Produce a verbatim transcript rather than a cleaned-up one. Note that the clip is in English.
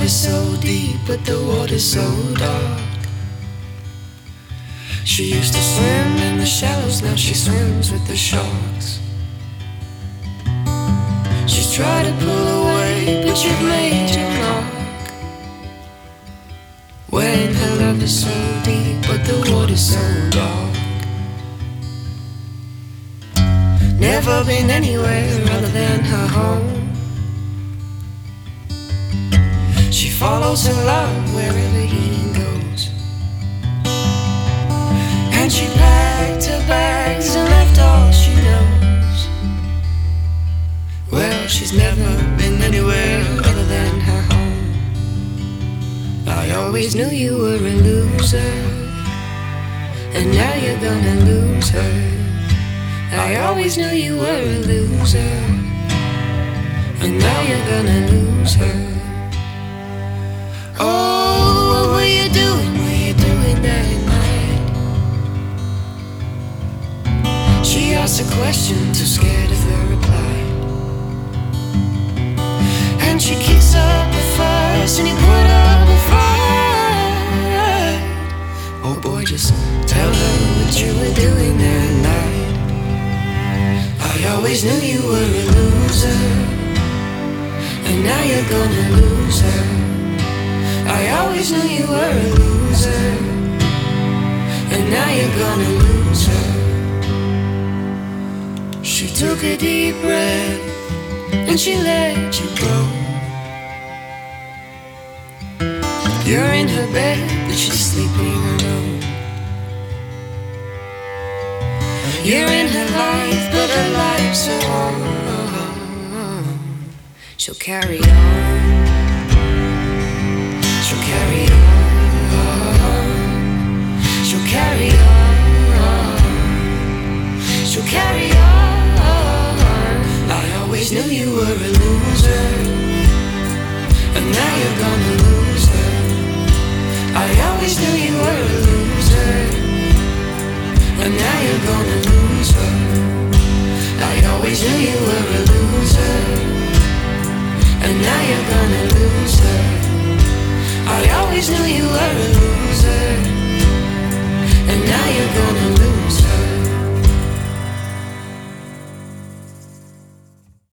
is so deep, but the water's so dark. She used to swim in the shallows, now she swims with the sharks. She's tried to pull away, but you've made your mark. When her love is so deep, but the water's so dark. Never been anywhere other than her home. She follows her love wherever he goes. And she packed her bags and left all she knows. Well, she's never been anywhere other than her home. I always knew you were a loser, and now you're gonna lose her. I always knew you were a loser, and now you're gonna lose her. Oh, what were you doing, what were you doing that night? She asked a question, too scared of the reply. And she kicks up a fuss, and he put up a fight. Oh boy, just tell her what you were doing that night. I always knew you were a loser, and now you're gonna lose her. I always knew you were a loser, and now you're gonna lose her. She took a deep breath, and she let you go. You're in her bed, but she's sleeping alone. You're in her life, but her life's her home. She'll carry on. She'll carry on. She'll carry on. She'll carry on. I always knew you were a loser, and now you're gonna lose her.